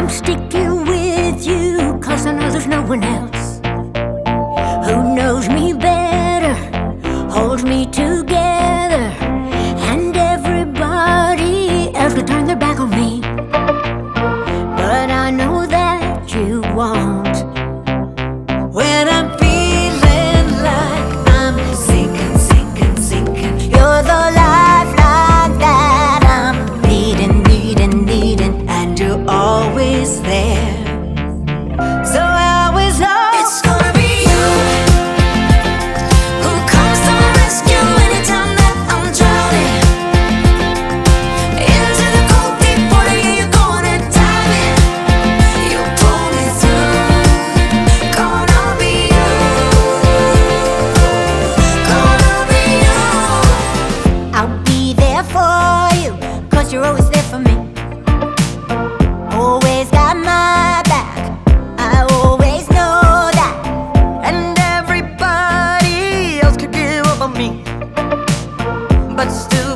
I'm sticking with you, 'cause I know there's no one else who knows me better, holds me together, and everybody else could turn their back on me, but I know that you won't. When I'm feeling like I'm sinking, sinking, sinking, you're the lifeline that I'm needing, needing, needing, and you're always there. So I always know it's gonna be you who comes to my rescue anytime that I'm drowning into the cold deep water. Yeah, you're gonna dive in, you pull me through. Gonna be you, gonna be you. I'll be there for you, 'cause you're always there for me. Always got my back, I always know that. And everybody else could give up on me, but still